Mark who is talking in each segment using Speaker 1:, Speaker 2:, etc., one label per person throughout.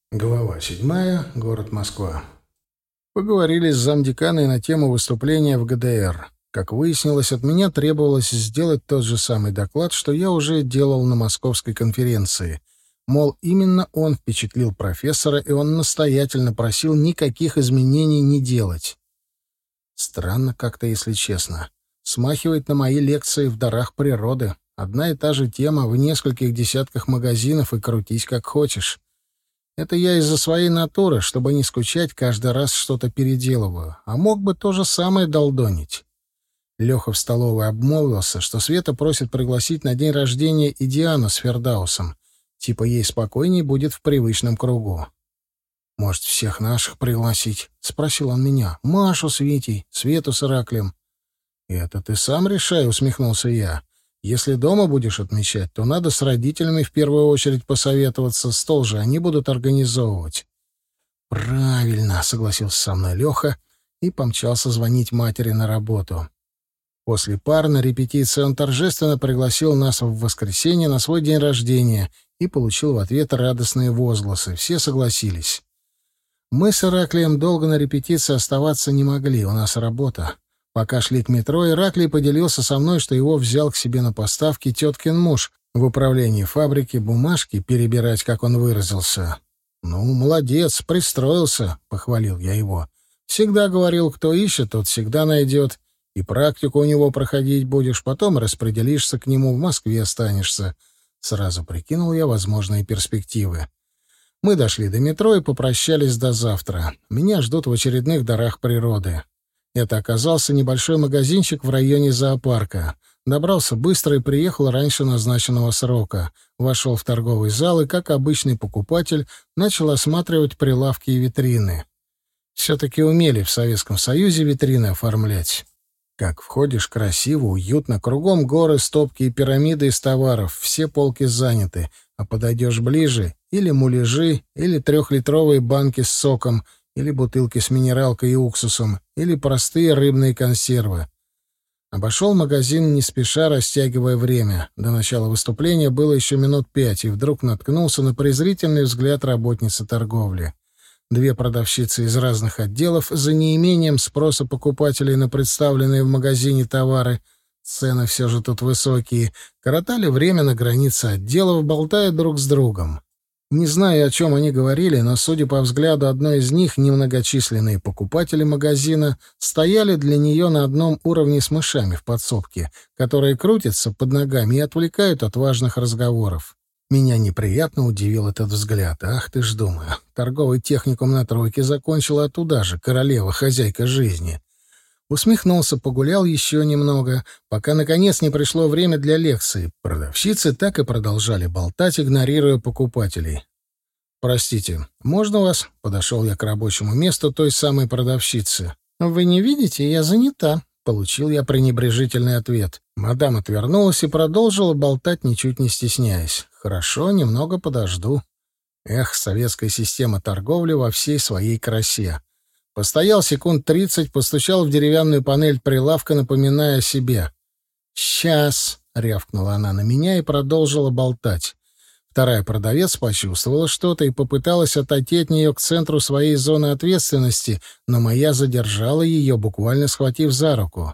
Speaker 1: Глава 7. Город Москва. Поговорили с замдеканой на тему выступления в ГДР. Как выяснилось, от меня требовалось сделать тот же самый доклад, что я уже делал на московской конференции. Мол, именно он впечатлил профессора, и он настоятельно просил никаких изменений не делать. Странно как-то, если честно. Смахивает на мои лекции в дарах природы. Одна и та же тема в нескольких десятках магазинов, и крутись как хочешь. Это я из-за своей натуры, чтобы не скучать, каждый раз что-то переделываю. А мог бы то же самое долдонить. Леха в столовой обмолвился, что Света просит пригласить на день рождения и Диану с Фердаусом. Типа ей спокойней будет в привычном кругу. «Может, всех наших пригласить?» — спросил он меня. «Машу с Витей, Свету с Ираклием». «Это ты сам решай», — усмехнулся я. «Если дома будешь отмечать, то надо с родителями в первую очередь посоветоваться, стол же они будут организовывать». «Правильно», — согласился со мной Леха и помчался звонить матери на работу. После пар на репетиции он торжественно пригласил нас в воскресенье на свой день рождения и получил в ответ радостные возгласы. Все согласились. Мы с Ираклием долго на репетиции оставаться не могли, у нас работа. Пока шли к метро, Ираклий поделился со мной, что его взял к себе на поставки теткин муж в управлении фабрики бумажки перебирать, как он выразился. «Ну, молодец, пристроился», — похвалил я его. «Всегда говорил, кто ищет, тот всегда найдет. И практику у него проходить будешь, потом распределишься к нему, в Москве останешься». Сразу прикинул я возможные перспективы. Мы дошли до метро и попрощались до завтра. Меня ждут в очередных дарах природы. Это оказался небольшой магазинчик в районе зоопарка. Добрался быстро и приехал раньше назначенного срока. Вошел в торговый зал и, как обычный покупатель, начал осматривать прилавки и витрины. Все-таки умели в Советском Союзе витрины оформлять. Как входишь, красиво, уютно, кругом горы, стопки и пирамиды из товаров, все полки заняты, а подойдешь ближе — или муляжи, или трехлитровые банки с соком, или бутылки с минералкой и уксусом, или простые рыбные консервы. Обошел магазин не спеша, растягивая время. До начала выступления было еще минут 5, и вдруг наткнулся на презрительный взгляд работницы торговли. Две продавщицы из разных отделов, за неимением спроса покупателей на представленные в магазине товары, цены все же тут высокие, коротали время на границе отделов, болтая друг с другом. Не знаю, о чем они говорили, но, судя по взгляду одной из них, немногочисленные покупатели магазина стояли для нее на одном уровне с мышами в подсобке, которые крутятся под ногами и отвлекают от важных разговоров. Меня неприятно удивил этот взгляд. Ах ты ж, думаю, торговый техникум на тройке закончила, а туда же королева, хозяйка жизни. Усмехнулся, погулял еще немного, пока, наконец, не пришло время для лекции. Продавщицы так и продолжали болтать, игнорируя покупателей. «Простите, можно вас?» — подошел я к рабочему месту той самой продавщицы. «Вы не видите? Я занята», — получил я пренебрежительный ответ. Мадам отвернулась и продолжила болтать, ничуть не стесняясь. «Хорошо, немного подожду». Эх, советская система торговли во всей своей красе. Постоял секунд 30, постучал в деревянную панель прилавка, напоминая о себе. «Сейчас!» — рявкнула она на меня и продолжила болтать. Вторая продавец почувствовала что-то и попыталась отойти от нее к центру своей зоны ответственности, но моя задержала ее, буквально схватив за руку.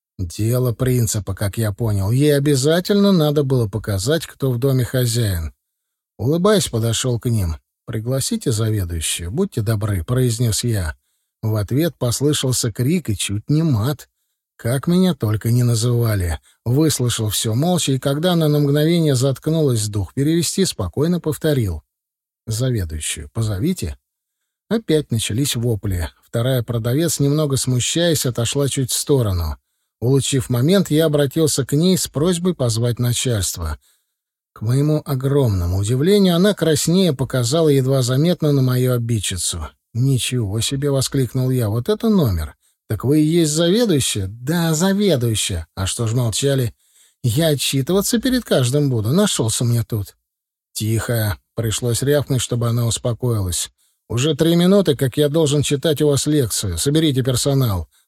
Speaker 1: Дело принципа, как я понял. Ей обязательно надо было показать, кто в доме хозяин. Улыбаясь, подошел к ним. «Пригласите заведующую, будьте добры», — произнес я. В ответ послышался крик и чуть не мат. Как меня только не называли. Выслушал все молча, и когда она на мгновение заткнулась, дух перевести, спокойно повторил. «Заведующую позовите». Опять начались вопли. Вторая продавец, немного смущаясь, отошла чуть в сторону. Улучив момент, я обратился к ней с просьбой позвать начальство. К моему огромному удивлению, она краснее показала едва заметно на мою обидчицу. «Ничего себе!» — воскликнул я. «Вот это номер! Так вы и есть заведующая?» «Да, заведующая. А что ж молчали?» «Я отчитываться перед каждым буду. Нашелся мне тут». «Тихо!» — пришлось рявкнуть, чтобы она успокоилась. «Уже 3 минуты, как я должен читать у вас лекцию. Соберите персонал.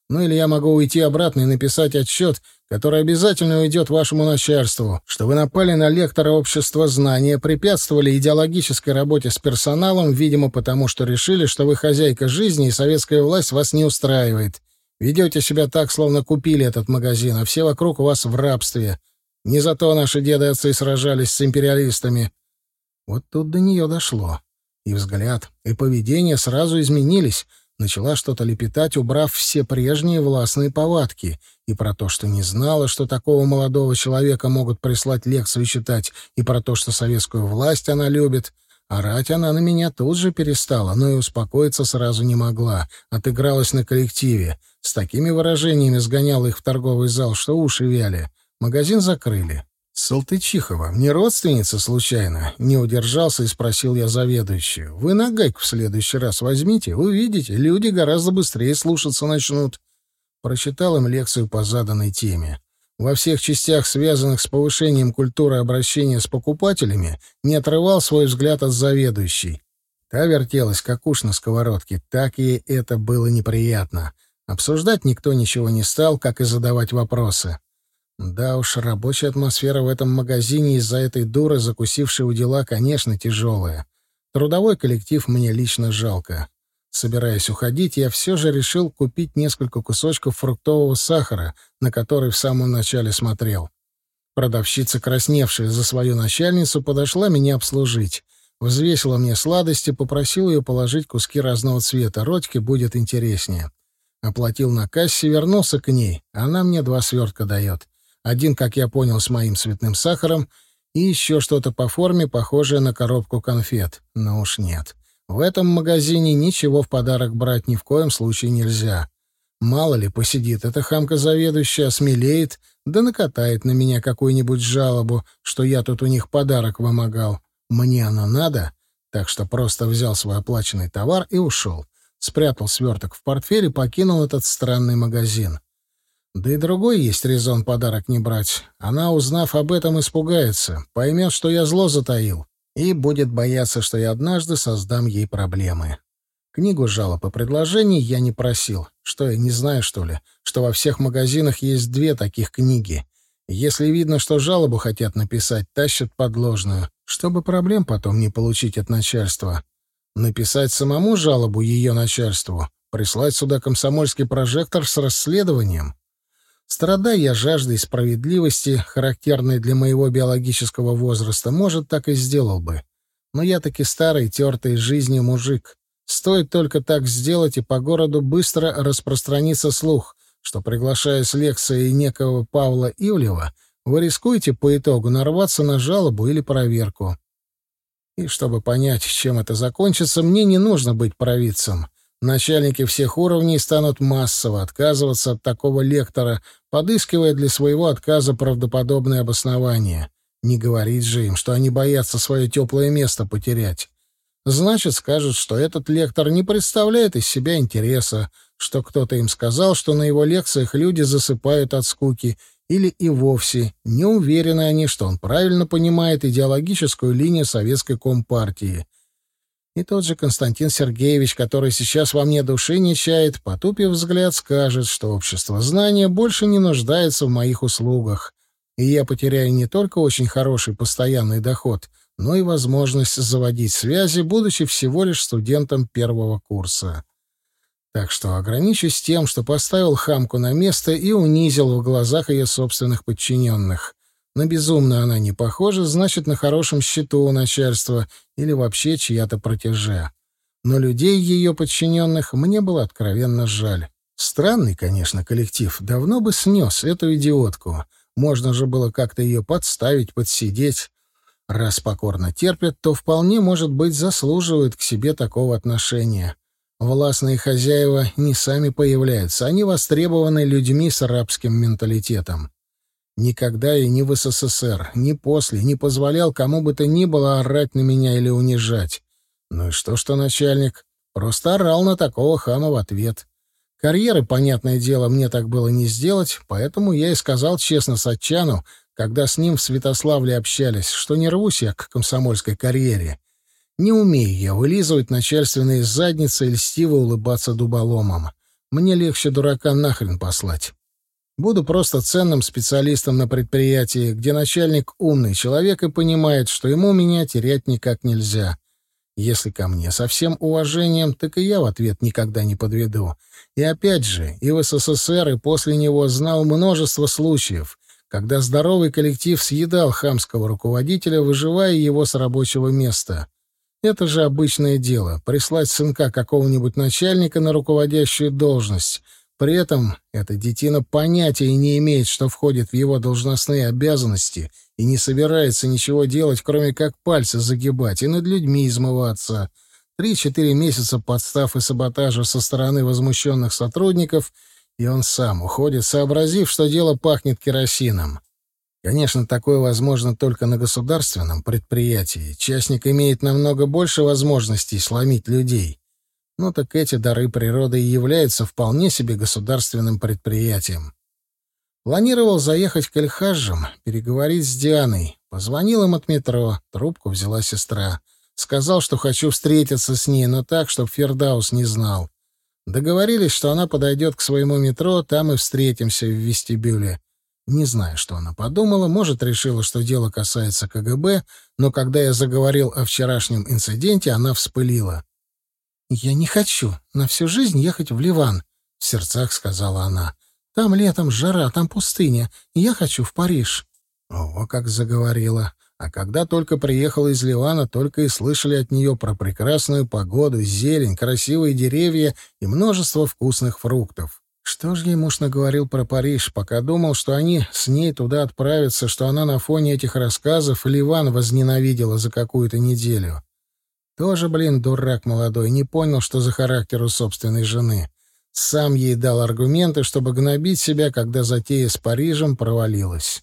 Speaker 1: Ну или я могу уйти обратно и написать отчет, который обязательно уйдет вашему начальству, что вы напали на лектора общества знания, препятствовали идеологической работе с персоналом, видимо, потому что решили, что вы хозяйка жизни и советская власть вас не устраивает. Ведете себя так, словно купили этот магазин, а все вокруг у вас в рабстве. Не за то наши деды и отцы сражались с империалистами». Вот тут до нее дошло. И взгляд, и поведение сразу изменились. Начала что-то лепетать, убрав все прежние властные повадки. И про то, что не знала, что такого молодого человека могут прислать лекцию читать, и про то, что советскую власть она любит. Орать она на меня тут же перестала, но и успокоиться сразу не могла. Отыгралась на коллективе. С такими выражениями сгоняла их в торговый зал, что уши вяли. Магазин закрыли. «Салтычихова, не родственница случайно?» Не удержался и спросил я заведующую. «Вы на гайку в следующий раз возьмите, увидите, люди гораздо быстрее слушаться начнут». Прочитал им лекцию по заданной теме. Во всех частях, связанных с повышением культуры обращения с покупателями, не отрывал свой взгляд от заведующей. Та вертелась, как уж на сковородке, так ей это было неприятно. Обсуждать никто ничего не стал, как и задавать вопросы. Да уж, рабочая атмосфера в этом магазине из-за этой дуры, закусившей у дела, конечно, тяжелая. Трудовой коллектив мне лично жалко. Собираясь уходить, я все же решил купить несколько кусочков фруктового сахара, на который в самом начале смотрел. Продавщица, красневшая за свою начальницу, подошла меня обслужить. Взвесила мне сладости, попросил ее положить куски разного цвета. Родьке будет интереснее. Оплатил на кассе, вернулся к ней. Она мне 2 свертка дает. Один, как я понял, с моим цветным сахаром, и еще что-то по форме, похожее на коробку конфет. Но уж нет. В этом магазине ничего в подарок брать ни в коем случае нельзя. Мало ли, посидит эта хамка-заведующая, осмелеет, да накатает на меня какую-нибудь жалобу, что я тут у них подарок вымогал. Мне оно надо, так что просто взял свой оплаченный товар и ушел. Спрятал сверток в портфель и покинул этот странный магазин. Да и другой есть резон подарок не брать. Она, узнав об этом, испугается, поймет, что я зло затаил, и будет бояться, что я однажды создам ей проблемы. Книгу жалоб и предложений я не просил. Что, я не знаю, что ли, что во всех магазинах есть 2 таких книги. Если видно, что жалобу хотят написать, тащат подложную, чтобы проблем потом не получить от начальства. Написать самому жалобу ее начальству, прислать сюда комсомольский прожектор с расследованием. Страдая я жаждой справедливости, характерной для моего биологического возраста, может, так и сделал бы. Но я таки старый, тертый жизнью мужик. Стоит только так сделать, и по городу быстро распространится слух, что, приглашая с лекции некого Павла Ивлева, вы рискуете по итогу нарваться на жалобу или проверку. И чтобы понять, чем это закончится, мне не нужно быть провидцем. Начальники всех уровней станут массово отказываться от такого лектора, подыскивая для своего отказа правдоподобное обоснование. Не говорить же им, что они боятся свое теплое место потерять. Значит, скажут, что этот лектор не представляет из себя интереса, что кто-то им сказал, что на его лекциях люди засыпают от скуки, или и вовсе не уверены они, что он правильно понимает идеологическую линию советской компартии. И тот же Константин Сергеевич, который сейчас во мне души не чает, потупив взгляд, скажет, что общество знания больше не нуждается в моих услугах, и я потеряю не только очень хороший постоянный доход, но и возможность заводить связи, будучи всего лишь студентом 1-го курса. Так что ограничусь тем, что поставил хамку на место и унизил в глазах ее собственных подчиненных. На безумную она не похожа, значит, на хорошем счету у начальства или вообще чья-то протеже. Но людей, ее подчиненных, мне было откровенно жаль. Странный, конечно, коллектив. Давно бы снес эту идиотку. Можно же было как-то ее подставить, подсидеть. Раз покорно терпят, то вполне, может быть, заслуживают к себе такого отношения. Властные хозяева не сами появляются, они востребованы людьми с арабским менталитетом. Никогда и ни в СССР, ни после не позволял кому бы то ни было орать на меня или унижать. Ну и что начальник? Просто орал на такого хама в ответ. Карьеры, понятное дело, мне так было не сделать, поэтому я и сказал честно Сатчану, когда с ним в Святославле общались, что не рвусь я к комсомольской карьере. Не умею я вылизывать начальственные задницы и льстиво улыбаться дуболомам. Мне легче дурака нахрен послать. Буду просто ценным специалистом на предприятии, где начальник умный человек и понимает, что ему меня терять никак нельзя. Если ко мне со всем уважением, так и я в ответ никогда не подведу. И опять же, и в СССР, и после него знал множество случаев, когда здоровый коллектив съедал хамского руководителя, выживая его с рабочего места. Это же обычное дело — прислать сынка какого-нибудь начальника на руководящую должность. При этом эта детина понятия не имеет, что входит в его должностные обязанности, и не собирается ничего делать, кроме как пальцы загибать и над людьми измываться. 3-4 месяца подстав и саботажа со стороны возмущенных сотрудников, и он сам уходит, сообразив, что дело пахнет керосином. Конечно, такое возможно только на государственном предприятии. Частник имеет намного больше возможностей сломить людей. Ну так эти дары природы и являются вполне себе государственным предприятием. Планировал заехать к Эль-Хаджам, переговорить с Дианой. Позвонил им от метро, трубку взяла сестра. Сказал, что хочу встретиться с ней, но так, чтобы Фирдаус не знал. Договорились, что она подойдет к своему метро, там и встретимся в вестибюле. Не знаю, что она подумала, может, решила, что дело касается КГБ, но когда я заговорил о вчерашнем инциденте, она вспылила. «Я не хочу на всю жизнь ехать в Ливан», — в сердцах сказала она. «Там летом жара, там пустыня. Я хочу в Париж». О, как заговорила. А когда только приехала из Ливана, только и слышали от нее про прекрасную погоду, зелень, красивые деревья и множество вкусных фруктов. Что ж ей муж наговорил про Париж, пока думал, что они с ней туда отправятся, что она на фоне этих рассказов Ливан возненавидела за какую-то неделю. Тоже, блин, дурак молодой, не понял, что за характер у собственной жены. Сам ей дал аргументы, чтобы гнобить себя, когда затея с Парижем провалилась.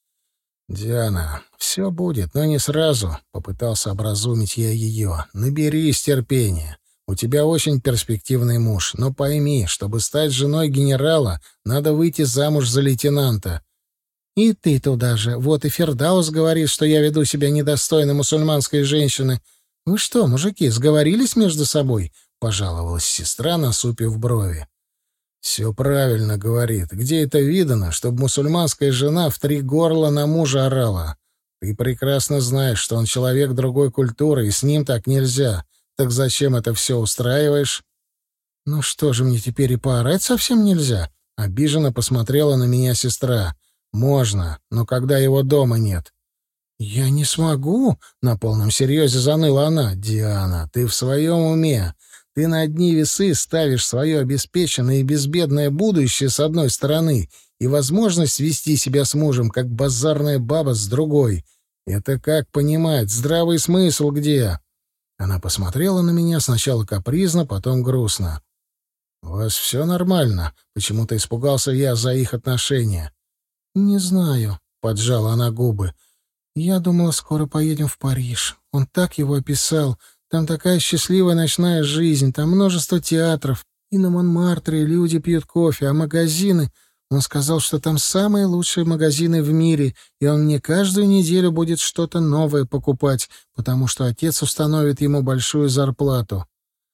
Speaker 1: «Диана, все будет, но не сразу», — попытался образумить я ее. «Наберись терпения. У тебя очень перспективный муж, но пойми, чтобы стать женой генерала, надо выйти замуж за лейтенанта». «И ты туда же. Вот и Фирдаус говорит, что я веду себя недостойно мусульманской женщины. Вы что, мужики, сговорились между собой?» — пожаловалась сестра, насупив брови. «Все правильно говорит. Где это видано, чтобы мусульманская жена в 3 горла на мужа орала? Ты прекрасно знаешь, что он человек другой культуры, и с ним так нельзя. Так зачем это все устраиваешь?» «Ну что же, мне теперь и поорать совсем нельзя?» — обиженно посмотрела на меня сестра. «Можно, но когда его дома нет». «Я не смогу», — на полном серьезе заныла она. «Диана, ты в своем уме? Ты на одни весы ставишь свое обеспеченное и безбедное будущее с одной стороны и возможность вести себя с мужем, как базарная баба, с другой. Это как понимать? Здравый смысл где?» Она посмотрела на меня сначала капризно, потом грустно. «У вас все нормально?» — почему-то испугался я за их отношения. «Не знаю», — поджала она губы. «Я думала, скоро поедем в Париж. Он так его описал. Там такая счастливая ночная жизнь, там множество театров. И на Монмартре люди пьют кофе, а магазины... Он сказал, что там самые лучшие магазины в мире, и он мне каждую неделю будет что-то новое покупать, потому что отец установит ему большую зарплату».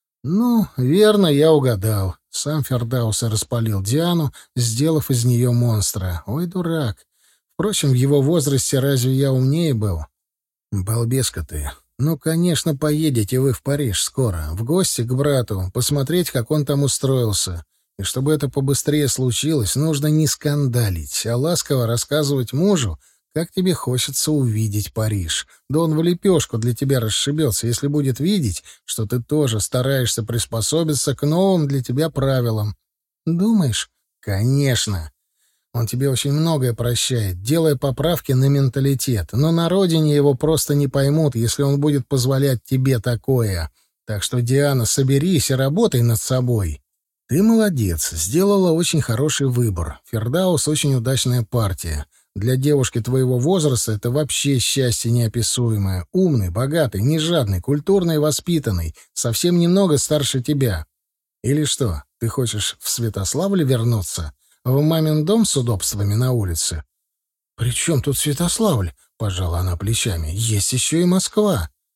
Speaker 1: Ну, верно, я угадал. Сам Фердаус и распалил Диану, сделав из нее монстра. Ой, дурак. Впрочем, в его возрасте разве я умнее был? Балбеска ты. Ну, конечно, поедете вы в Париж скоро, в гости к брату, посмотреть, как он там устроился. И чтобы это побыстрее случилось, нужно не скандалить, а ласково рассказывать мужу, как тебе хочется увидеть Париж. Да он в лепешку для тебя расшибется, если будет видеть, что ты тоже стараешься приспособиться к новым для тебя правилам. Думаешь? Конечно. Он тебе очень многое прощает, делая поправки на менталитет, но на родине его просто не поймут, если он будет позволять тебе такое. Так что, Диана, соберись и работай над собой. Ты молодец, сделала очень хороший выбор. Фердаус — очень удачная партия. Для девушки твоего возраста это вообще счастье неописуемое. Умный, богатый, не жадный, культурный и воспитанный, совсем немного старше тебя. Или что, ты хочешь в Святославль вернуться? В мамин дом с удобствами на улице? — При чем тут Святославль? — пожала она плечами. — Есть еще и Москва.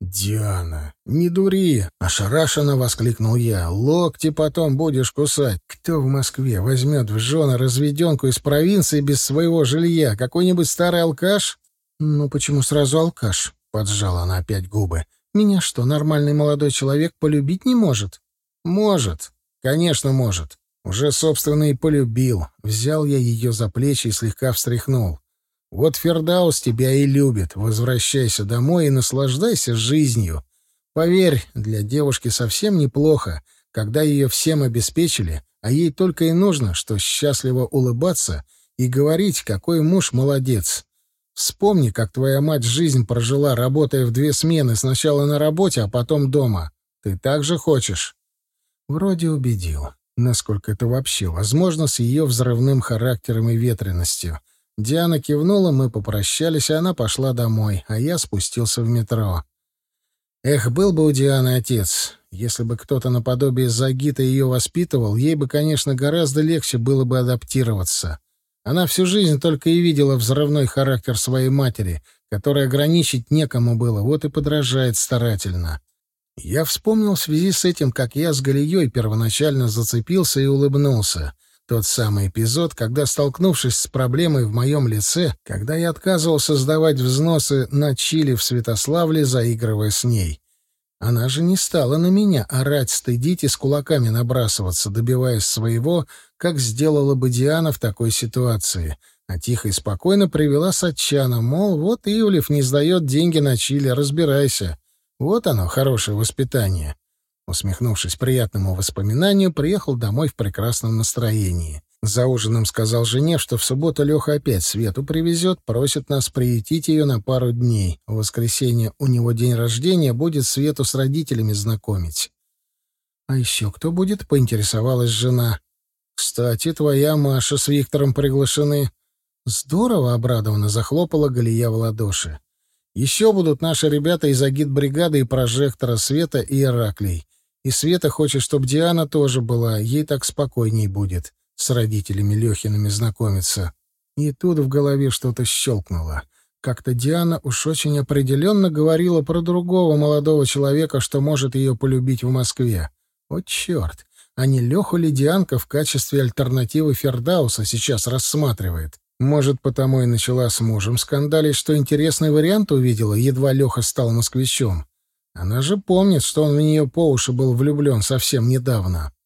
Speaker 1: «Диана, не дури!» — ошарашенно воскликнул я. «Локти потом будешь кусать. Кто в Москве возьмет в жены разведенку из провинции без своего жилья? Какой-нибудь старый алкаш?» «Ну, почему сразу алкаш?» — поджала она опять губы. «Меня что, нормальный молодой человек полюбить не может?» «Может. Конечно, может. Уже, собственно, и полюбил». Взял я ее за плечи и слегка встряхнул. «Вот Фердаус тебя и любит. Возвращайся домой и наслаждайся жизнью. Поверь, для девушки совсем неплохо, когда ее всем обеспечили, а ей только и нужно, что счастливо улыбаться и говорить, какой муж молодец. Вспомни, как твоя мать жизнь прожила, работая в 2 смены, сначала на работе, а потом дома. Ты так же хочешь?» Вроде убедил. Насколько это вообще возможно с ее взрывным характером и ветреностью. Диана кивнула, мы попрощались, и она пошла домой, а я спустился в метро. Эх, был бы у Дианы отец. Если бы кто-то наподобие Загита ее воспитывал, ей бы, конечно, гораздо легче было бы адаптироваться. Она всю жизнь только и видела взрывной характер своей матери, который ограничить некому было, вот и подражает старательно. Я вспомнил в связи с этим, как я с Галией первоначально зацепился и улыбнулся. Тот самый эпизод, когда, столкнувшись с проблемой в моем лице, когда я отказывался сдавать взносы на чили в Святославле, заигрывая с ней. Она же не стала на меня орать, стыдить и с кулаками набрасываться, добиваясь своего, как сделала бы Диана в такой ситуации, а тихо и спокойно привела Сатчана, мол, вот Ивлев не сдает деньги на чили, разбирайся. Вот оно, хорошее воспитание. Усмехнувшись приятному воспоминанию, приехал домой в прекрасном настроении. За ужином сказал жене, что в субботу Леха опять Свету привезет, просит нас приютить ее на пару дней. В воскресенье у него день рождения, будет Свету с родителями знакомить. «А еще кто будет?» — поинтересовалась жена. «Кстати, твоя Маша с Виктором приглашены». «Здорово!» — обрадованно захлопала Галия в ладоши. «Еще будут наши ребята из агитбригады и прожектора Света и Ираклий. И Света хочет, чтобы Диана тоже была, ей так спокойней будет с родителями Лехиными знакомиться». И тут в голове что-то щелкнуло. Как-то Диана уж очень определенно говорила про другого молодого человека, что может ее полюбить в Москве. Вот черт! А не Леху ли Дианка в качестве альтернативы Фердауса сейчас рассматривает? Может, потому и начала с мужем скандалить, что интересный вариант увидела, едва Леха стал москвичом. Она же помнит, что он в нее по уши был влюблен совсем недавно.